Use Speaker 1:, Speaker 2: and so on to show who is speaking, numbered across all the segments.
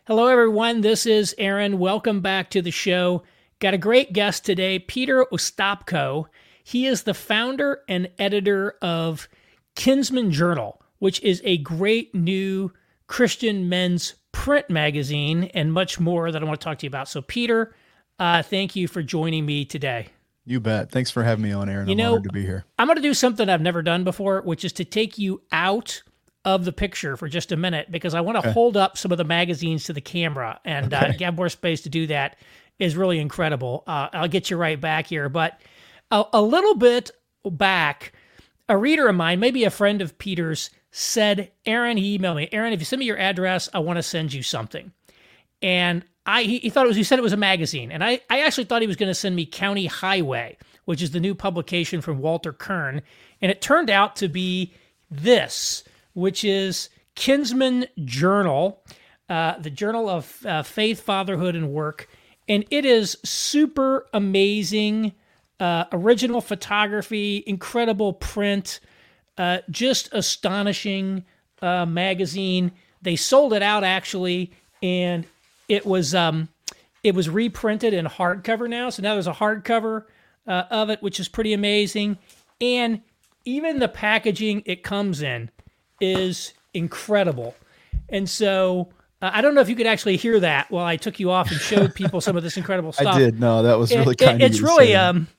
Speaker 1: Hello, everyone. This is Aaron. Welcome back to the show. Got a great guest today, Peter Ostapko. He is the founder and editor of Kinsman Journal, which is a great new Christian men's print magazine and much more that I want to talk to you about. So, Peter, thank you for joining me today.
Speaker 2: You bet. Thanks for having me on, Aaron. I'm honored to be here.
Speaker 1: I'm going to do something I've never done before, which is to take you out of the picture for just a minute because I want to hold up some of the magazines to the camera and get more space to do that is really incredible. I'll get you right back here. But a little bit back, a reader of mine, maybe a friend of Peter's, said, Aaron, he emailed me, Aaron, if you send me your address, I want to send you something. And he thought he said it was a magazine. And I actually thought he was going to send me County Highway, which is the new publication from Walter Kern. And it turned out to be this, which is Kinsman Journal, the Journal of Faith, Fatherhood, and Work. And it is super amazing, original photography, incredible print, just astonishing magazine. They sold it out, actually, and it was reprinted in hardcover now. So now there's a hardcover of it, which is pretty amazing. And even the packaging it comes in is incredible. And so I don't know if you could actually hear that while I took you off and showed people some of this incredible stuff.
Speaker 2: I did. No, that was really kind of you.
Speaker 1: It's really,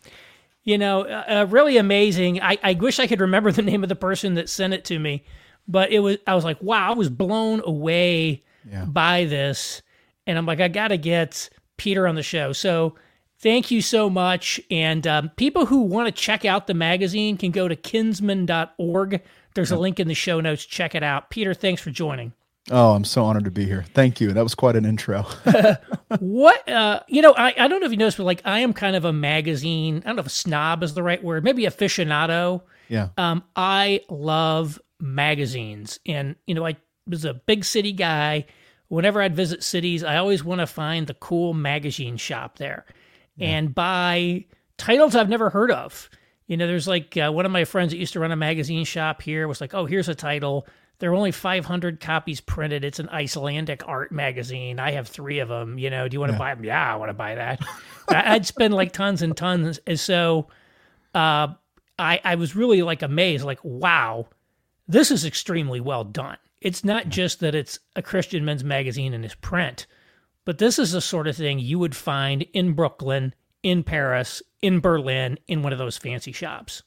Speaker 1: really amazing. I wish I could remember the name of the person that sent it to me, but I was like, wow, I was blown away by this. And I'm like, I got to get Peter on the show. So thank you so much. And people who want to check out the magazine can go to kinsman.org. There's a link in the show notes. Check it out. Peter, thanks for joining.
Speaker 2: Oh, I'm so honored to be here. Thank you. That was quite an intro.
Speaker 1: What, I don't know if you noticed, but like I am kind of a magazine, I don't know if snob is the right word, maybe aficionado.
Speaker 2: Yeah.
Speaker 1: I love magazines. And, I was a big city guy. Whenever I'd visit cities, I always want to find the cool magazine shop there and buy titles I've never heard of. There's like one of my friends that used to run a magazine shop here was like, oh, here's a title. There are only 500 copies printed. It's an Icelandic art magazine. I have 3 of them. Do you want to buy them? Yeah, I want to buy that. I'd spend like tons and tons. And so I was really like amazed, like, wow, this is extremely well done. It's not just that it's a Christian men's magazine and it's print, but this is the sort of thing you would find in Brooklyn, in Paris, in Berlin, in one of those fancy shops.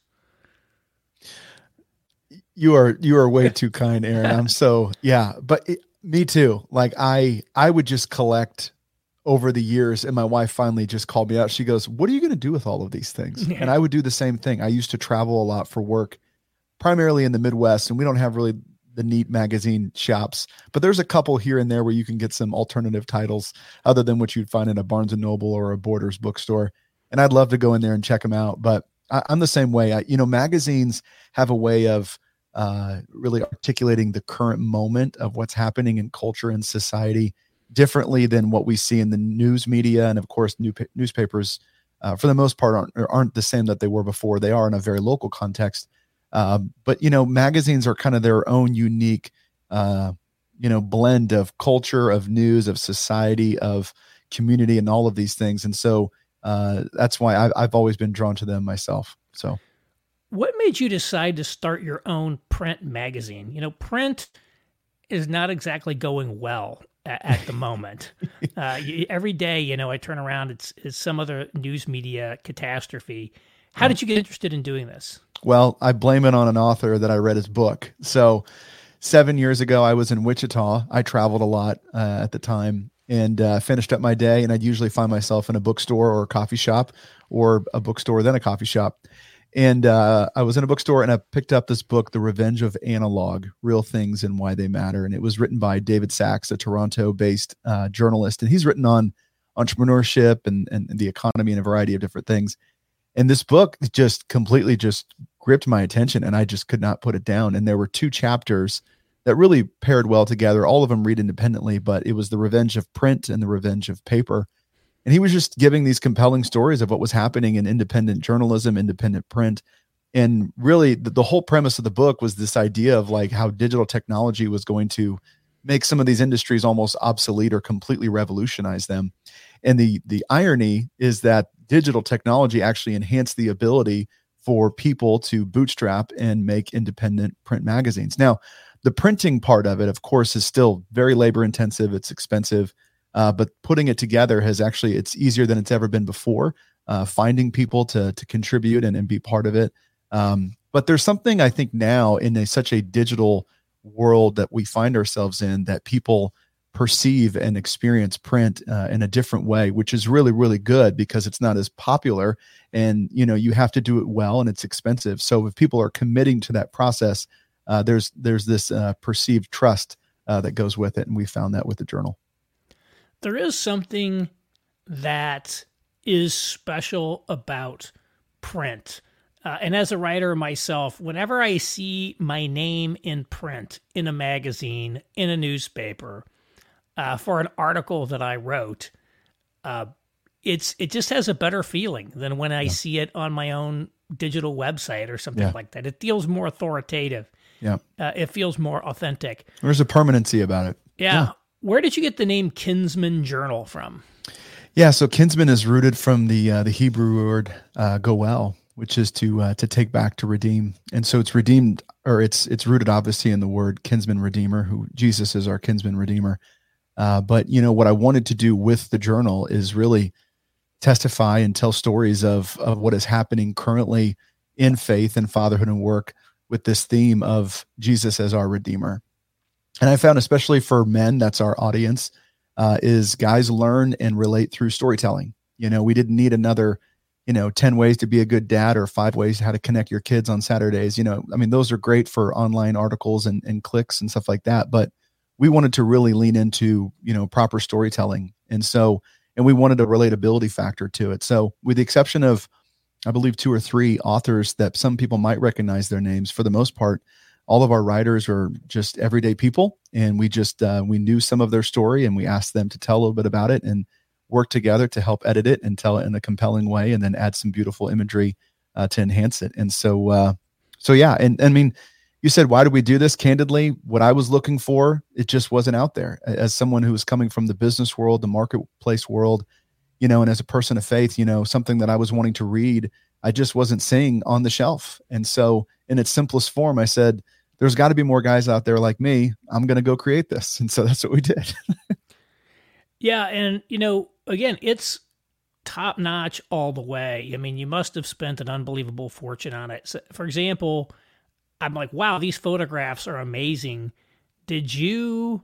Speaker 2: You are way too kind, Aaron. Me too. Like I would just collect over the years, and my wife finally just called me out. She goes, "What are you going to do with all of these things?" And I would do the same thing. I used to travel a lot for work, primarily in the Midwest, and we don't have really the neat magazine shops, but there's a couple here and there where you can get some alternative titles other than what you'd find in a Barnes and Noble or a Borders bookstore. And I'd love to go in there and check them out. But I'm the same way. Magazines have a way of really articulating the current moment of what's happening in culture and society differently than what we see in the news media. And of course, newspapers, for the most part, aren't the same that they were before. They are in a very local context. But magazines are kind of their own unique, blend of culture, of news, of society, of community, and all of these things. And so that's why I've always been drawn to them myself. So
Speaker 1: what made you decide to start your own print magazine? Print is not exactly going well at the moment. Every day, I turn around, it's some other news media catastrophe. How did you get interested in doing this?
Speaker 2: Well, I blame it on an author that I read his book. So 7 years ago, I was in Wichita. I traveled a lot at the time and finished up my day. And I'd usually find myself in a bookstore or a coffee shop, or a bookstore, then a coffee shop. And I was in a bookstore and I picked up this book, The Revenge of Analog, Real Things and Why They Matter. And it was written by David Sachs, a Toronto-based journalist. And he's written on entrepreneurship and the economy and a variety of different things. And this book just completely just gripped my attention, and I just could not put it down. And there were 2 chapters that really paired well together. All of them read independently, but it was The Revenge of Print and The Revenge of Paper. And he was just giving these compelling stories of what was happening in independent journalism, independent print. And really the whole premise of the book was this idea of like how digital technology was going to make some of these industries almost obsolete or completely revolutionize them. And the irony is that digital technology actually enhanced the ability for people to bootstrap and make independent print magazines. Now, the printing part of it, of course, is still very labor intensive. It's expensive, but putting it together it's easier than it's ever been before. Finding people to contribute and be part of it. But there's something I think now in such a digital world that we find ourselves in, that people perceive and experience print in a different way, which is really, really good because it's not as popular, and you have to do it well and it's expensive. So if people are committing to that process, there's this perceived trust that goes with it. And we found that with the journal.
Speaker 1: There is something that is special about print. And as a writer myself, whenever I see my name in print, in a magazine, in a newspaper, for an article that I wrote, it just has a better feeling than when I see it on my own digital website or something like that. It feels more authoritative.
Speaker 2: Yeah.
Speaker 1: It feels more authentic.
Speaker 2: There's a permanency about it.
Speaker 1: Yeah. Where did you get the name Kinsman Journal from?
Speaker 2: Yeah, so kinsman is rooted from the Hebrew word goel, which is to take back, to redeem. And so it's redeemed, or it's rooted obviously in the word kinsman redeemer, who Jesus is our kinsman redeemer. But what I wanted to do with the journal is really testify and tell stories of what is happening currently in faith and fatherhood and work with this theme of Jesus as our redeemer. And I found, especially for men, that's our audience, is guys learn and relate through storytelling. We didn't need another, 10 ways to be a good dad or 5 ways how to connect your kids on Saturdays. Those are great for online articles and clicks and stuff like that. But we wanted to really lean into, proper storytelling. And we wanted a relatability factor to it. So with the exception of, I believe, 2 or 3 authors that some people might recognize their names, for the most part, all of our writers are just everyday people. And we knew some of their story, and we asked them to tell a little bit about it and work together to help edit it and tell it in a compelling way, and then add some beautiful imagery to enhance it. And yeah. And I mean, you said, why did we do this? Candidly, what I was looking for, it just wasn't out there. As someone who was coming from the business world, the marketplace world, and as a person of faith, something that I was wanting to read, I just wasn't seeing on the shelf. And so in its simplest form, I said, there's got to be more guys out there like me. I'm going to go create this. And so that's what we did.
Speaker 1: Yeah. And, again, it's top notch all the way. I mean, you must have spent an unbelievable fortune on it. So, for example, I'm like, wow, these photographs are amazing. Did you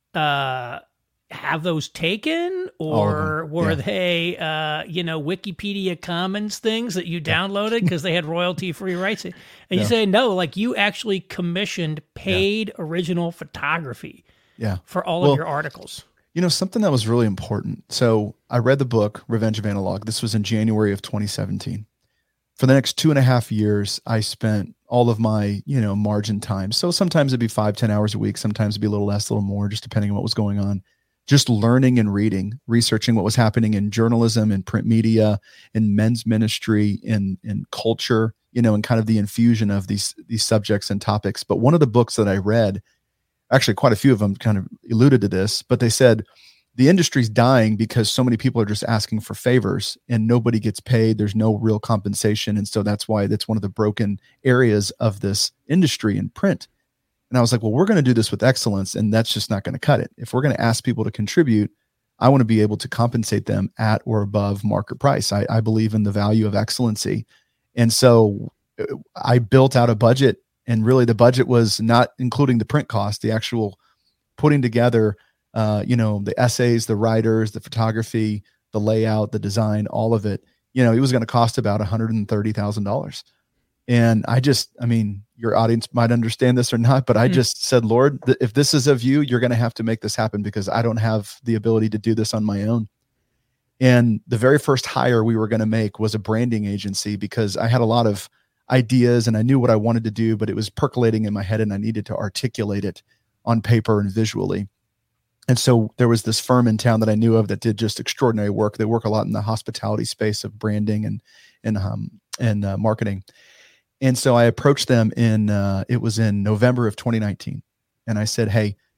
Speaker 1: have those taken, or were they, Wikipedia Commons things that you downloaded because they had royalty-free rights? And you say, no, like you actually commissioned paid original photography for all of your articles.
Speaker 2: Something that was really important. So I read the book, Revenge of Analog. This was in January of 2017. For the next 2.5 years, I spent all of my, margin time. So sometimes it'd be 5-10 hours a week. Sometimes it'd be a little less, a little more, just depending on what was going on. Just learning and reading, researching what was happening in journalism and print media, in men's ministry, in culture, and kind of the infusion of these subjects and topics. But one of the books that I read, actually quite a few of them kind of alluded to this, but they said the industry's dying because so many people are just asking for favors and nobody gets paid. There's no real compensation. And so that's why that's one of the broken areas of this industry in print. And I was like, well, we're going to do this with excellence, and that's just not going to cut it. If we're going to ask people to contribute, I want to be able to compensate them at or above market price. I believe in the value of excellency. And so I built out a budget, and really the budget was not including the print cost, the actual putting together, the essays, the writers, the photography, the layout, the design, all of it. It was going to cost about $130,000. And your audience might understand this or not, but I just said, Lord, if this is of you, you're going to have to make this happen because I don't have the ability to do this on my own. And the very first hire we were going to make was a branding agency because I had a lot of ideas and I knew what I wanted to do, but it was percolating in my head and I needed to articulate it on paper and visually. And so there was this firm in town that I knew of that did just extraordinary work. They work a lot in the hospitality space of branding and marketing. And so I approached them it was in November of 2019. And I said, hey,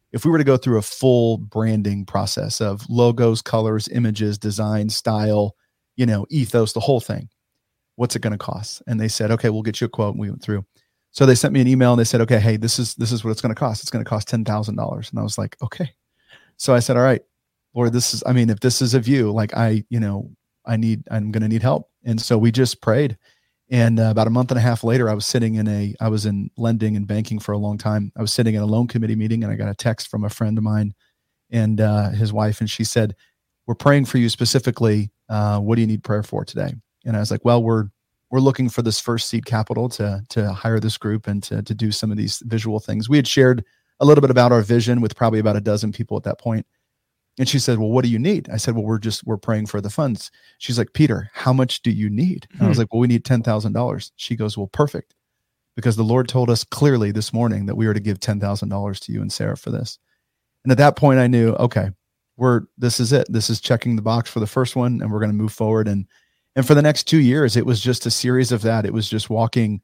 Speaker 2: if we were to go through a full branding process of logos, colors, images, design, style, ethos, the whole thing, what's it going to cost? And they said, okay, we'll get you a quote. And we went through. So they sent me an email and they said, okay, hey, this is what it's going to cost. It's going to cost $10,000. And I was like, okay. So I said, all right, Lord, if this is of you, like I'm going to need help. And so we just prayed. And about a month and a half later, I was in lending and banking for a long time. I was sitting in a loan committee meeting and I got a text from a friend of mine and his wife. And she said, we're praying for you specifically. What do you need prayer for today? And I was like, well, we're looking for this first seed capital to hire this group and to do some of these visual things. We had shared a little bit about our vision with probably about a dozen people at that point. And she said, well, what do you need? I said, well, we're praying for the funds. She's like, Peter, how much do you need? And I was like, well, we need $10,000. She goes, well, perfect. Because the Lord told us clearly this morning that we are to give $10,000 to you and Sarah for this. And at that point I knew, okay, this is it. This is checking the box for the first one and we're going to move forward. And for the next 2 years, it was just a series of that. It was just walking,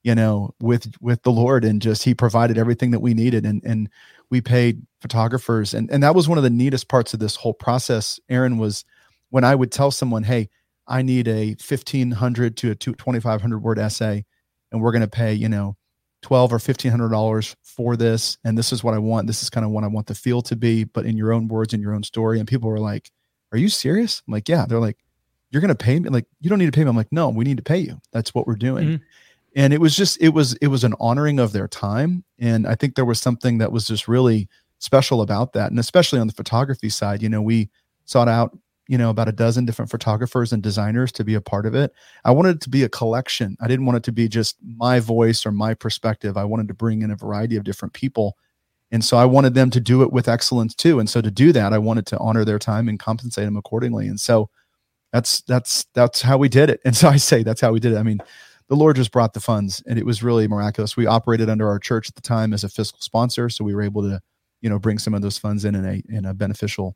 Speaker 2: with the Lord, and just, he provided everything that we needed. And we paid photographers. And that was one of the neatest parts of this whole process, Aaron, was when I would tell someone, hey, I need a 1,500 to a 2,500 word essay, and we're going to pay, $1,200 or $1,500 for this. And this is what I want. This is kind of what I want the feel to be, but in your own words, in your own story. And people were like, are you serious? I'm like, yeah. They're like, you're going to pay me? Like, you don't need to pay me. I'm like, no, we need to pay you. That's what we're doing. Mm-hmm. And it was an honoring of their time. And I think there was something that was just really special about that. And especially on the photography side, we sought out, about a dozen different photographers and designers to be a part of it. I wanted it to be a collection. I didn't want it to be just my voice or my perspective. I wanted to bring in a variety of different people. And so I wanted them to do it with excellence too. And so to do that, I wanted to honor their time and compensate them accordingly. And so that's how we did it. And so I say that's how we did it. I mean, the Lord just brought the funds, and it was really miraculous. We operated under our church at the time as a fiscal sponsor, so we were able to, bring some of those funds in a beneficial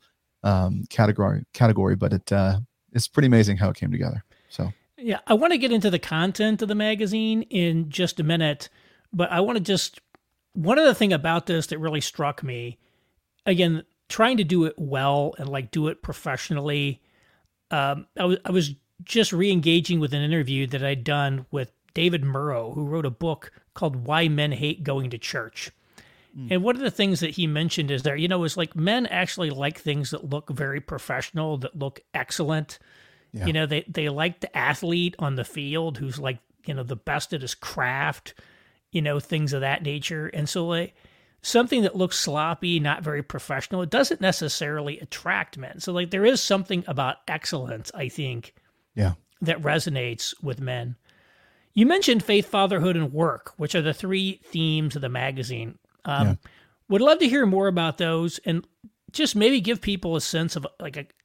Speaker 2: category. But it's pretty amazing how it came together. So
Speaker 1: yeah, I want to get into the content of the magazine in just a minute, but I want to one other thing about this that really struck me, again, trying to do it well and do it professionally. I was just re-engaging with an interview that I'd done with David Murrow, who wrote a book called Why Men Hate Going to Church. And one of the things that he mentioned is there, is men actually like things that look very professional, that look excellent. Yeah. They like the athlete on the field who's the best at his craft, things of that nature. And so something that looks sloppy, not very professional, it doesn't necessarily attract men. So there is something about excellence, I think, that resonates with men. You mentioned faith, fatherhood, and work, which are the three themes of the magazine. Would love to hear more about those, and just maybe give people a sense of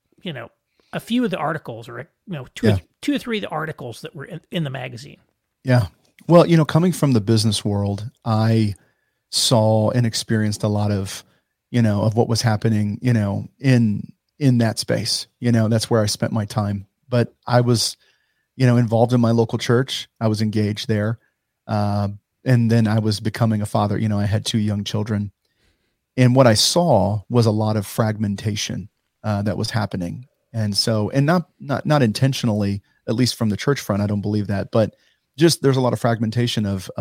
Speaker 1: a few of the articles, or two or three of the articles that were in the magazine.
Speaker 2: Yeah. Well, coming from the business world, I saw and experienced a lot of, of what was happening, in that space. That's where I spent my time. But I was, involved in my local church. I was engaged there. And then I was becoming a father. I had 2 young children. And what I saw was a lot of fragmentation that was happening. And so, and not intentionally, at least from the church front, I don't believe that, but just there's a lot of fragmentation of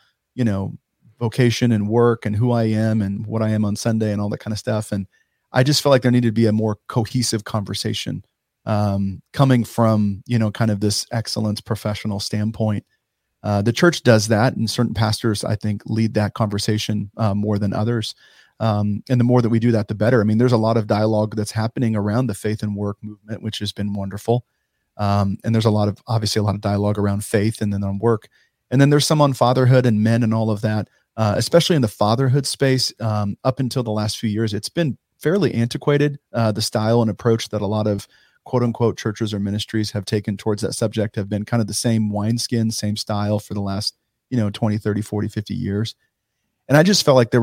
Speaker 2: vocation and work and who I am and what I am on Sunday and all that kind of stuff. And I just felt like there needed to be a more cohesive conversation coming from, kind of this excellence professional standpoint. The church does that, and certain pastors, I think, lead that conversation more than others. And the more that we do that, the better. I mean, there's a lot of dialogue that's happening around the faith and work movement, which has been wonderful. And there's obviously a lot of dialogue around faith and then on work. And then there's some on fatherhood and men and all of that, especially in the fatherhood space. Up until the last few years, it's been fairly antiquated. The style and approach that a lot of quote unquote churches or ministries have taken towards that subject have been kind of the same wineskin, same style for the last, 20, 30, 40, 50 years. And I just felt like it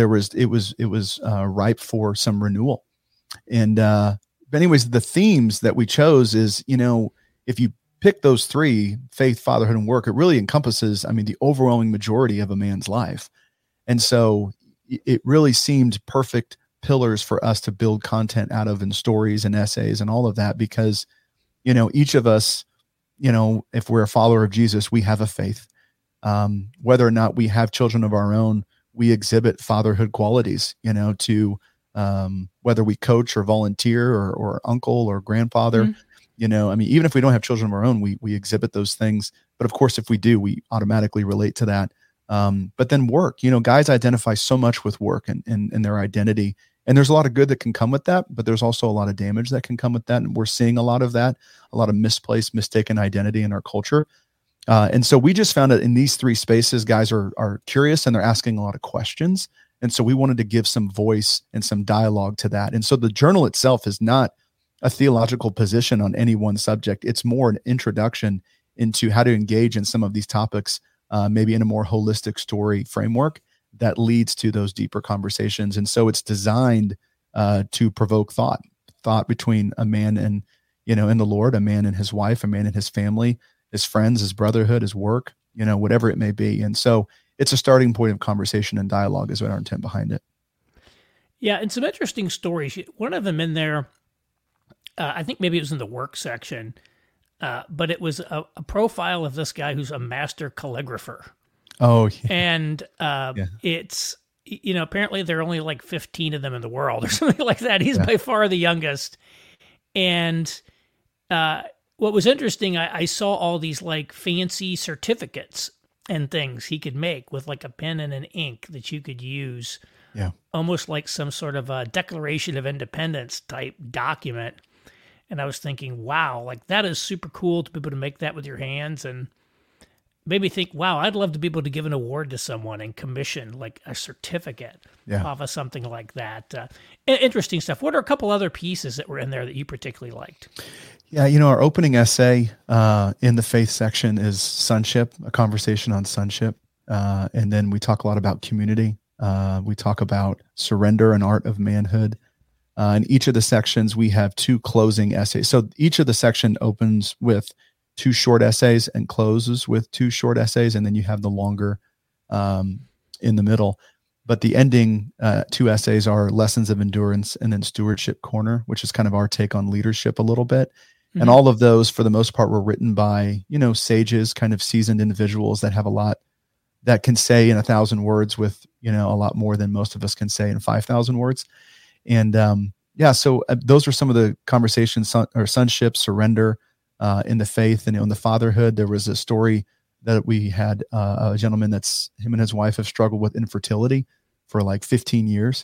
Speaker 2: was ripe for some renewal. And, but anyways, the themes that we chose is, if you pick those three, faith, fatherhood, and work, it really encompasses, the overwhelming majority of a man's life. And so, it really seemed perfect pillars for us to build content out of, in stories and essays and all of that, because, each of us, if we're a follower of Jesus, we have a faith. Whether or not we have children of our own, we exhibit fatherhood qualities, to whether we coach or volunteer or uncle or grandfather, even if we don't have children of our own, we exhibit those things. But of course, if we do, we automatically relate to that. But then work, guys identify so much with work and their identity. And there's a lot of good that can come with that, but there's also a lot of damage that can come with that. And we're seeing a lot of that, a lot of misplaced, mistaken identity in our culture. And so we just found that in these three spaces, guys are curious and they're asking a lot of questions. And so we wanted to give some voice and some dialogue to that. And so the journal itself is not a theological position on any one subject. It's more an introduction into how to engage in some of these topics, maybe in a more holistic story framework that leads to those deeper conversations. And so it's designed to provoke thought between a man and, in the Lord, a man and his wife, a man and his family, his friends, his brotherhood, his work, whatever it may be. And so it's a starting point of conversation and dialogue is what our intent behind it.
Speaker 1: Yeah. And some interesting stories. One of them in there, I think maybe it was in the work section, but it was a profile of this guy who's a master calligrapher.
Speaker 2: Oh, yeah.
Speaker 1: And it's, apparently there are only like 15 of them in the world or something like that. He's by far the youngest. And what was interesting, I saw all these like fancy certificates and things he could make with like a pen and an ink that you could use.
Speaker 2: Yeah.
Speaker 1: Almost like some sort of a Declaration of Independence type document. And I was thinking, wow, like that is super cool to be able to make that with your hands, and made me think, wow, I'd love to be able to give an award to someone and commission like a certificate off of something like that. Interesting stuff. What are a couple other pieces that were in there that you particularly liked?
Speaker 2: Yeah, our opening essay in the faith section is sonship, a conversation on sonship. And then we talk a lot about community. We talk about surrender and art of manhood. In each of the sections, we have two closing essays. So each of the section opens with two short essays and closes with two short essays, and then you have the longer in the middle. But the ending two essays are lessons of endurance and then stewardship corner, which is kind of our take on leadership a little bit. Mm-hmm. And all of those, for the most part, were written by, sages, kind of seasoned individuals that have a lot that can say in 1,000 words with, a lot more than most of us can say in 5,000 words. And so those are some of the conversations, sonship, surrender, in the faith and in the fatherhood. There was a story that we had a gentleman him and his wife have struggled with infertility for like 15 years.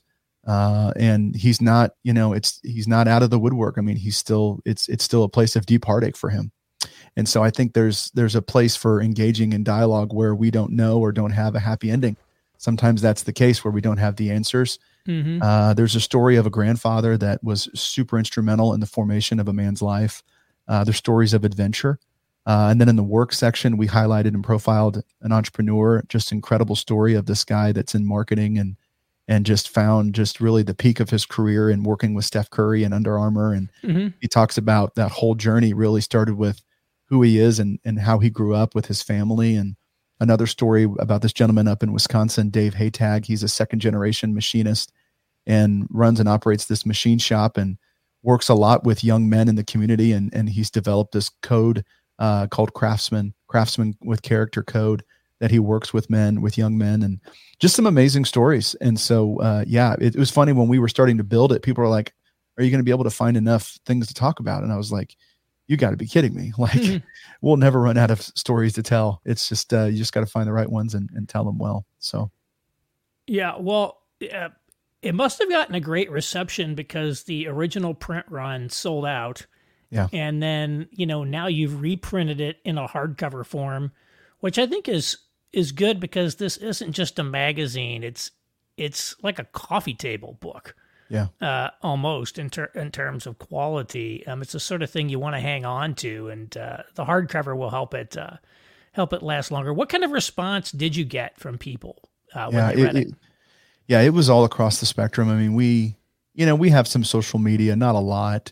Speaker 2: And he's not, he's not out of the woodwork. I mean, it's still a place of deep heartache for him. And so I think there's a place for engaging in dialogue where we don't know or don't have a happy ending. Sometimes that's the case where we don't have the answers. Mm-hmm. There's a story of a grandfather that was super instrumental in the formation of a man's life. There's stories of adventure. And then in the work section, we highlighted and profiled an entrepreneur, just incredible story of this guy that's in marketing and just found just really the peak of his career in working with Steph Curry and Under Armour. And mm-hmm. he talks about that whole journey really started with who he is and how he grew up with his family. And another story about this gentleman up in Wisconsin, Dave Haytag. He's a second generation machinist and runs and operates this machine shop and works a lot with young men in the community. And he's developed this code called Craftsman with Character Code that he works with young men, and just some amazing stories. And so, it was funny when we were starting to build it, people were like, are you going to be able to find enough things to talk about? And I was like, you got to be kidding me. Like we'll never run out of stories to tell. It's just, you just got to find the right ones and tell them well. So. Yeah.
Speaker 1: Well, it must have gotten a great reception because the original print run sold out.
Speaker 2: Yeah.
Speaker 1: And then, now you've reprinted it in a hardcover form, which I think is good because this isn't just a magazine. It's like a coffee table book.
Speaker 2: Yeah.
Speaker 1: Almost in terms of quality. It's the sort of thing you want to hang on to, and the hardcover will help it last longer. What kind of response did you get from people when they read it?
Speaker 2: It was all across the spectrum. I mean, we have some social media, not a lot.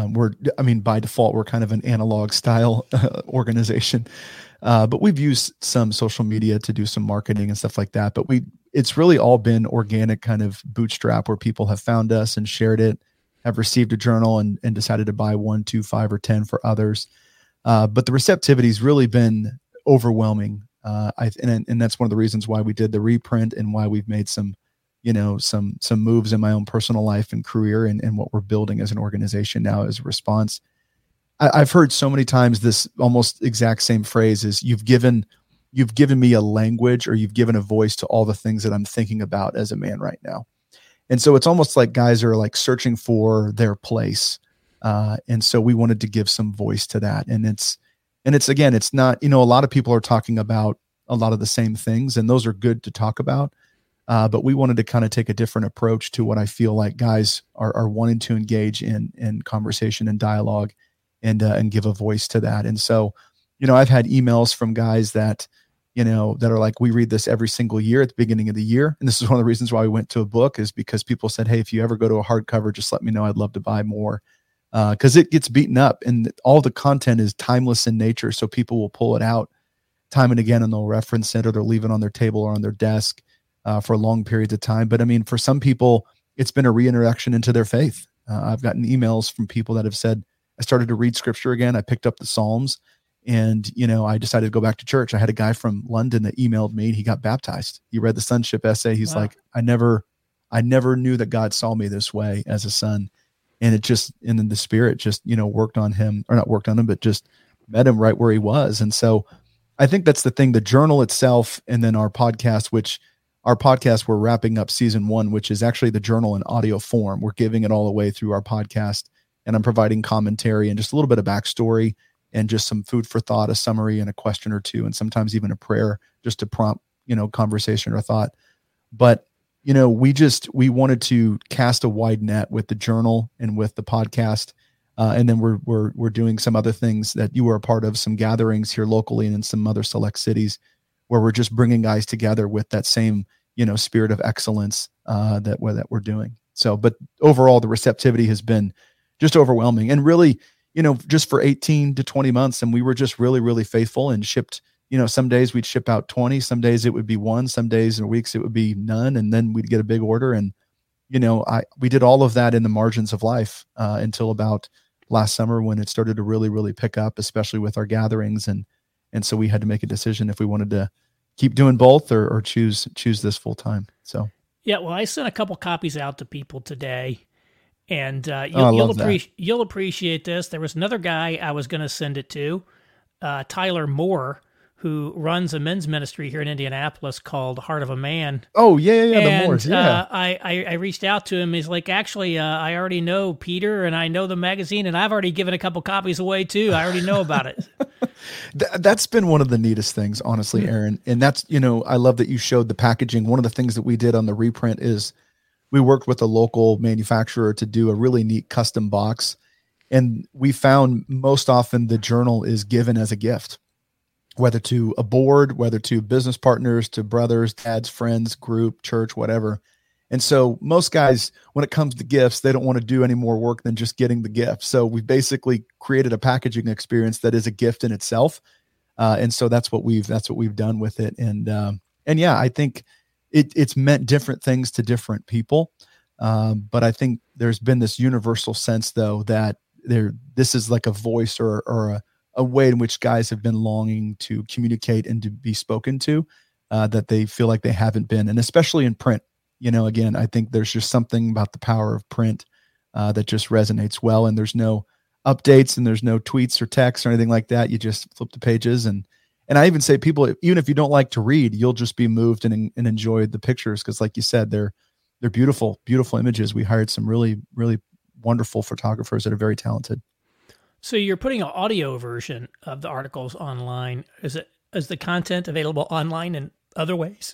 Speaker 2: By default, we're kind of an analog style organization. But we've used some social media to do some marketing and stuff like that. But it's really all been organic kind of bootstrap where people have found us and shared it, have received a journal and decided to buy 1, 2, 5, or 10 for others. But the receptivity has really been overwhelming. And that's one of the reasons why we did the reprint and why we've made some moves in my own personal life and career and what we're building as an organization now as a response. I've heard so many times this almost exact same phrase is you've given me a language, or you've given a voice to all the things that I'm thinking about as a man right now. And so it's almost like guys are like searching for their place. And so we wanted to give some voice to that. And it's again, it's not, a lot of people are talking about a lot of the same things, and those are good to talk about. But we wanted to kind of take a different approach to what I feel like guys are wanting to engage in conversation and dialogue and give a voice to that. And so, I've had emails from guys that are like, we read this every single year at the beginning of the year. And this is one of the reasons why we went to a book, is because people said, hey, if you ever go to a hardcover, just let me know. I'd love to buy more. Because it gets beaten up and all the content is timeless in nature. So people will pull it out time and again, and they'll reference it, or they'll leave it on their table or on their desk for long periods of time. But I mean, for some people, it's been a reintroduction into their faith. I've gotten emails from people that have said, I started to read scripture again. I picked up the Psalms, and, I decided to go back to church. I had a guy from London that emailed me, and he got baptized. He read the sonship essay. He's
Speaker 1: Wow.
Speaker 2: like, I never knew that God saw me this way as a son. And then the Spirit just, worked on him, or not worked on him, but just met him right where he was. And so I think that's the thing, the journal itself, and then our podcast, we're wrapping up season 1, which is actually the journal in audio form. We're giving it all away through our podcast, and I'm providing commentary and just a little bit of backstory and just some food for thought, a summary and a question or two, and sometimes even a prayer just to prompt, conversation or thought. But, we wanted to cast a wide net with the journal and with the podcast. And then we're doing some other things that you were a part of, some gatherings here locally and in some other select cities where we're just bringing guys together with that same, spirit of excellence that we're doing. So, but overall, the receptivity has been just overwhelming, and really, just for 18 to 20 months. And we were just really, really faithful and shipped, some days we'd ship out 20, some days it would be 1, some days or weeks it would be none. And then we'd get a big order. And, we did all of that in the margins of life until about last summer, when it started to really, really pick up, especially with our gatherings. And so we had to make a decision if we wanted to keep doing both or choose this full time. So,
Speaker 1: yeah, well, I sent a couple copies out to people today, and you'll appreciate this. There was another guy I was going to send it to, Tyler Moore, who runs a men's ministry here in Indianapolis called Heart of a Man.
Speaker 2: Oh, yeah.
Speaker 1: And,
Speaker 2: the Moores, yeah.
Speaker 1: I reached out to him. He's like, actually, I already know Peter, and I know the magazine, and I've already given a couple copies away too. I already know about it.
Speaker 2: That's been one of the neatest things, honestly, Aaron. And that's, I love that you showed the packaging. One of the things that we did on the reprint is we worked with a local manufacturer to do a really neat custom box. And we found most often the journal is given as a gift, whether to a board, whether to business partners, to brothers, dads, friends, group, church, whatever. And so most guys, when it comes to gifts, they don't want to do any more work than just getting the gift. So we've basically created a packaging experience that is a gift in itself. And so that's what we've done with it. And yeah, I think it's meant different things to different people. But I think there's been this universal sense, though, that this is like a voice or a way in which guys have been longing to communicate and to be spoken to, that they feel like they haven't been. And especially in print, again, I think there's just something about the power of print that just resonates well. And there's no updates and there's no tweets or texts or anything like that. You just flip the pages. And I even say, people, even if you don't like to read, you'll just be moved and enjoy the pictures. Cause like you said, they're beautiful, beautiful images. We hired some really, really wonderful photographers that are very talented.
Speaker 1: So you're putting an audio version of the articles online. Is the content available online in other ways?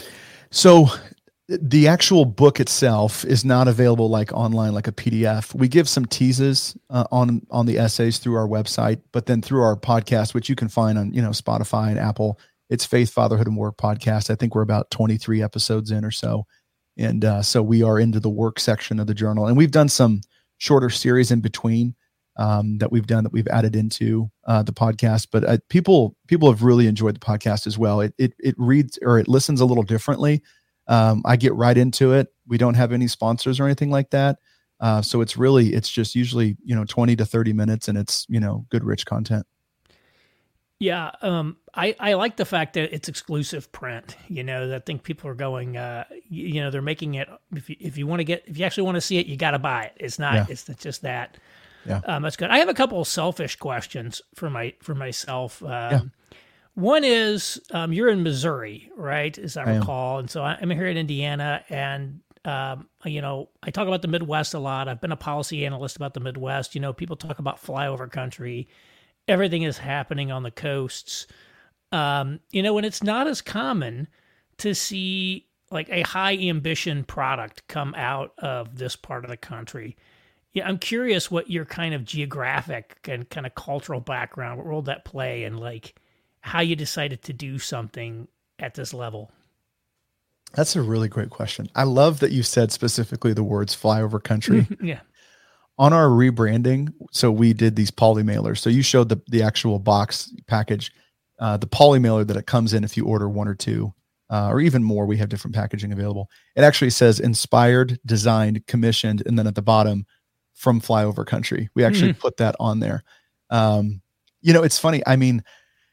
Speaker 2: So the actual book itself is not available like online, like a PDF. We give some teases on the essays through our website, but then through our podcast, which you can find on Spotify and Apple, it's Faith, Fatherhood, and Work podcast. I think we're about 23 episodes in or so, and so we are into the work section of the journal, and we've done some shorter series in between that we've added into the podcast. But people have really enjoyed the podcast as well. It reads, or it listens a little differently. I get right into it. We don't have any sponsors or anything like that. So it's just usually, 20 to 30 minutes, and it's, good, rich content.
Speaker 1: Yeah, I like the fact that it's exclusive print. I think people are going. They're making it. If you actually want to see it, you got to buy it. It's not. Yeah. It's just that.
Speaker 2: Yeah,
Speaker 1: that's good. I have a couple of selfish questions for myself. One is, you're in Missouri, right? As I recall, and so I'm here in Indiana, and I talk about the Midwest a lot. I've been a policy analyst about the Midwest. People talk about flyover country. Everything is happening on the coasts. And it's not as common to see like a high ambition product come out of this part of the country. Yeah, I'm curious what your kind of geographic and kind of cultural background, what role that play, and like how you decided to do something at this level.
Speaker 2: That's a really great question. I love that you said specifically the words flyover country.
Speaker 1: Yeah.
Speaker 2: On our rebranding, so we did these poly mailers. So you showed the actual box package, the poly mailer that it comes in if you order one or two, or even more. We have different packaging available. It actually says inspired, designed, commissioned, and then at the bottom, from flyover country. We actually put that on there. It's funny. I mean,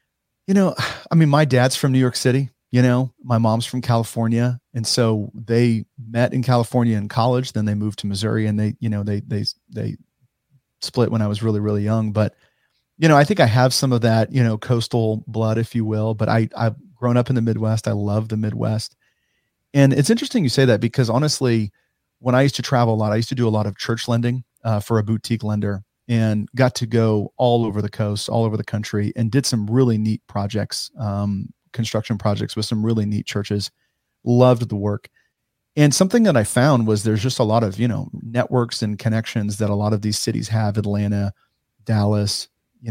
Speaker 2: my dad's from New York City. My mom's from California. And so they met in California in college, then they moved to Missouri, and they split when I was really, really young. But, I think I have some of that, coastal blood, if you will, but I've grown up in the Midwest. I love the Midwest. And it's interesting you say that, because honestly, when I used to travel a lot, I used to do a lot of church lending for a boutique lender, and got to go all over the coast, all over the country, and did some really neat projects, construction projects with some really neat churches. Loved the work. And something that I found was there's just a lot of, networks and connections that a lot of these cities have: Atlanta, Dallas,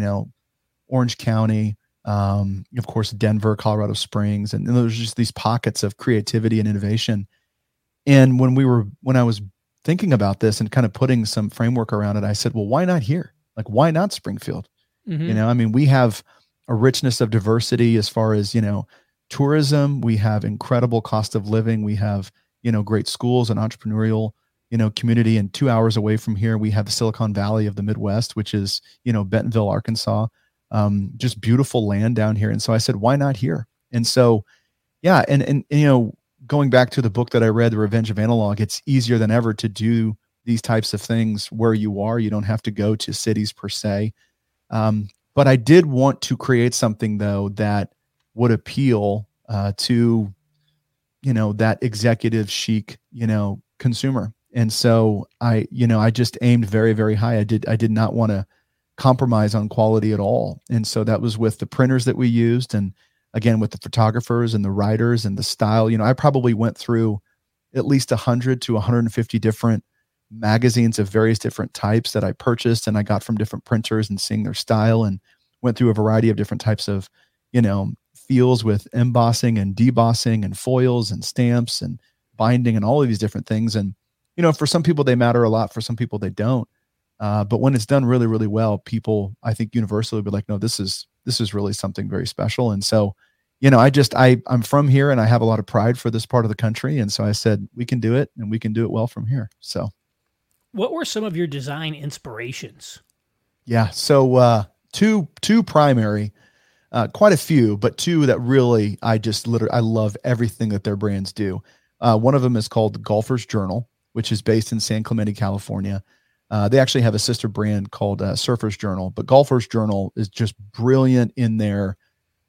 Speaker 2: Orange County, of course, Denver, Colorado Springs. And there's just these pockets of creativity and innovation. And when I was thinking about this and kind of putting some framework around it, I said, well, why not here? Like, why not Springfield?
Speaker 1: Mm-hmm.
Speaker 2: We have a richness of diversity as far as, tourism. We have incredible cost of living. We have, great schools and entrepreneurial, community. And 2 hours away from here, we have the Silicon Valley of the Midwest, which is, Bentonville, Arkansas, just beautiful land down here. And so I said, why not here? And so, yeah. And going back to the book that I read, The Revenge of Analog, it's easier than ever to do these types of things where you are. You don't have to go to cities per se. But I did want to create something, though, that would appeal to, that executive chic, consumer. And so I just aimed very, very high. I did not want to compromise on quality at all. And so that was with the printers that we used, and again, with the photographers and the writers and the style. I probably went through at least 100 to 150 different magazines of various different types that I purchased and I got from different printers, and seeing their style, and went through a variety of different types of, feels with embossing and debossing and foils and stamps and binding and all of these different things. And, for some people they matter a lot, for some people they don't. But when it's done really, really well, people, I think, universally be like, no, this is really something very special. And so, I'm from here, and I have a lot of pride for this part of the country. And so I said, we can do it, and we can do it well from here. So
Speaker 1: what were some of your design inspirations?
Speaker 2: Yeah. So, two primary, quite a few, but two that really, I love everything that their brands do. One of them is called the Golfer's Journal, which is based in San Clemente, California. They actually have a sister brand called Surfer's Journal, but Golfer's Journal is just brilliant in their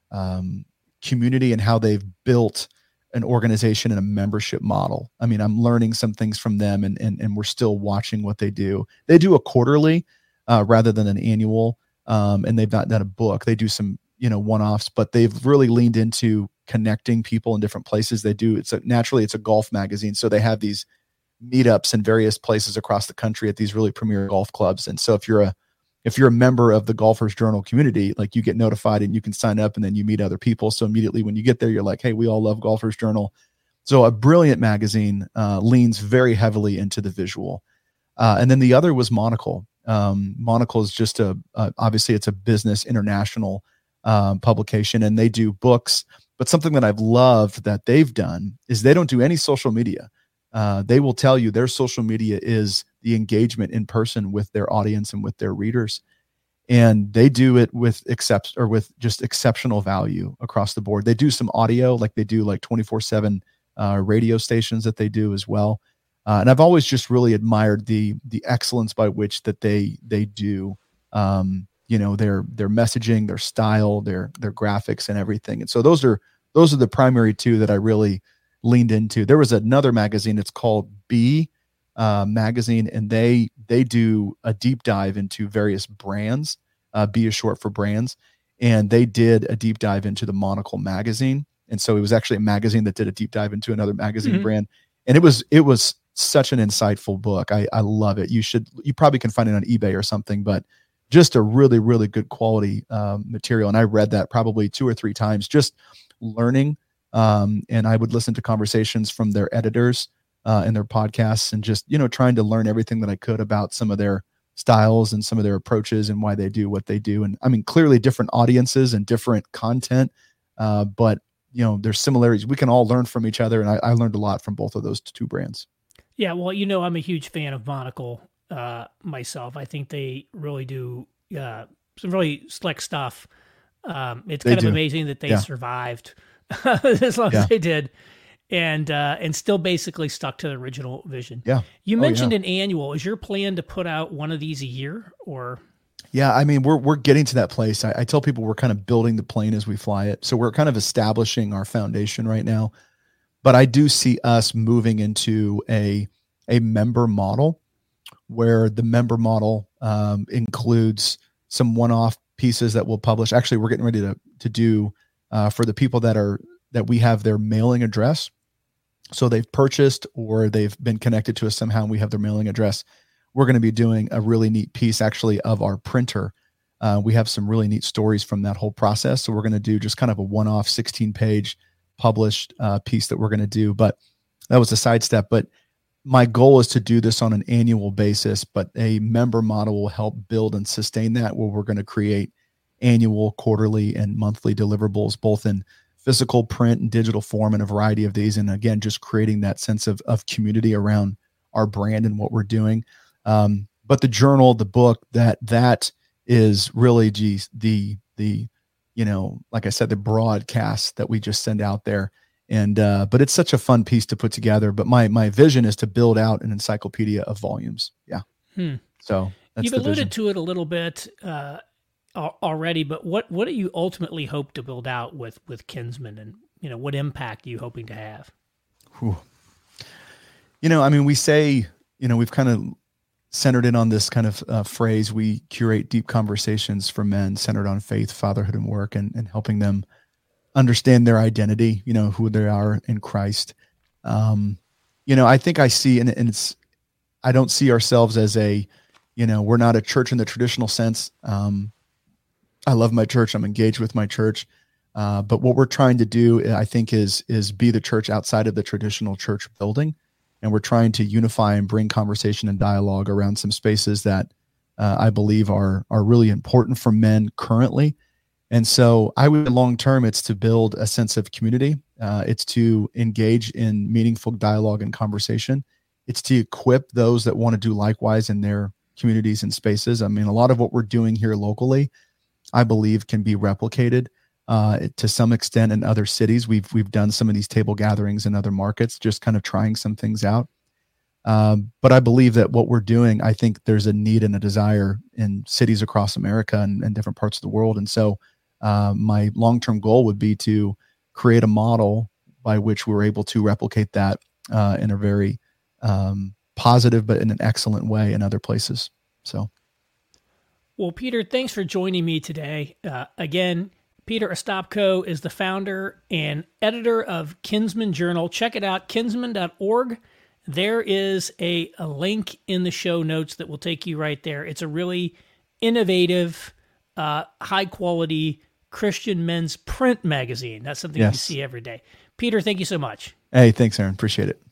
Speaker 2: community and how they've built an organization and a membership model. I'm learning some things from them, and we're still watching what they do. They do a quarterly rather than an annual, and they've not done a book. They do some, one-offs, but they've really leaned into connecting people in different places. It's a golf magazine. So they have these meetups in various places across the country at these really premier golf clubs. And so if you're a member of the Golfer's Journal community, like, you get notified and you can sign up, and then you meet other people. So immediately when you get there, you're like, hey, we all love Golfer's Journal. So a brilliant magazine, leans very heavily into the visual. And then the other was Monocle. Monocle is just obviously it's a business international publication, and they do books, But something that I've loved that they've done is they don't do any social media. They will tell you their social media is the engagement in person with their audience and with their readers. And they do it with just exceptional value across the board. They do some audio, like they do like 24/7 radio stations that they do as well. And I've always just really admired the excellence by which that they do, their messaging, their style, their graphics and everything. And so those are the primary two that I really leaned into. There was another magazine. It's called B Magazine, and they do a deep dive into various brands. B is short for brands, and they did a deep dive into the Monocle magazine. And so it was actually a magazine that did a deep dive into another magazine brand, and it was such an insightful book. I love it. You probably can find it on eBay or something, but just a really, really good quality material. And I read that probably 2 or 3 times, just learning. And I would listen to conversations from their editors and their podcasts, and just, trying to learn everything that I could about some of their styles and some of their approaches and why they do what they do. And I mean, clearly different audiences and different content, but there's similarities. We can all learn from each other. And I learned a lot from both of those 2 brands.
Speaker 1: Yeah. Well, I'm a huge fan of Monocle myself. I think they really do some really slick stuff. It's kind of amazing that they survived as long as they did, and still basically stuck to the original vision.
Speaker 2: Yeah.
Speaker 1: You mentioned an annual. Is your plan to put out one of these a year, or?
Speaker 2: Yeah, I mean, we're getting to that place. I tell people we're kind of building the plane as we fly it. So we're kind of establishing our foundation right now. But I do see us moving into a member model, where the member model includes some one-off pieces that we'll publish. Actually, we're getting ready to do for the people that we have their mailing address. So they've purchased or they've been connected to us somehow, and we have their mailing address. We're going to be doing a really neat piece actually of our printer. We have some really neat stories from that whole process. So we're going to do just kind of a one-off 16-page published piece that we're going to do. But that was a sidestep. But my goal is to do this on an annual basis, but a member model will help build and sustain that, where we're going to create annual, quarterly, and monthly deliverables, both in physical, print, and digital form, and a variety of these. And again, just creating that sense of community around our brand and what we're doing. But the journal, the book, that is really the like I said, the broadcast that we just send out there. And, but it's such a fun piece to put together. But my vision is to build out an encyclopedia of volumes. Yeah. So that's
Speaker 1: You've alluded to it a little bit already, but what do you ultimately hope to build out with Kinsman, and what impact are you hoping to have?
Speaker 2: Whew. I mean, we say, we've kind of centered in on this kind of phrase. We curate deep conversations for men centered on faith, fatherhood, and work, and helping them understand their identity, who they are in Christ. I think I see, and I don't see ourselves as we're not a church in the traditional sense. I love my church. I'm engaged with my church. But what we're trying to do, I think, is be the church outside of the traditional church building. And we're trying to unify and bring conversation and dialogue around some spaces that I believe are really important for men currently. And so I would, long-term, it's to build a sense of community. It's to engage in meaningful dialogue and conversation. It's to equip those that want to do likewise in their communities and spaces. I mean, a lot of what we're doing here locally, I believe, can be replicated to some extent in other cities. We've done some of these table gatherings in other markets, just kind of trying some things out. But I believe that what we're doing, I think there's a need and a desire in cities across America and different parts of the world. And so my long-term goal would be to create a model by which we're able to replicate that in a very positive, but in an excellent way in other places. So.
Speaker 1: Well, Peter, thanks for joining me today. Again, Peter Ostapko is the founder and editor of Kinsman Journal. Check it out, kinsman.org. There is a link in the show notes that will take you right there. It's a really innovative, high-quality Christian men's print magazine. That's something you see every day. Peter, thank you so much.
Speaker 2: Hey, thanks, Aaron. Appreciate it.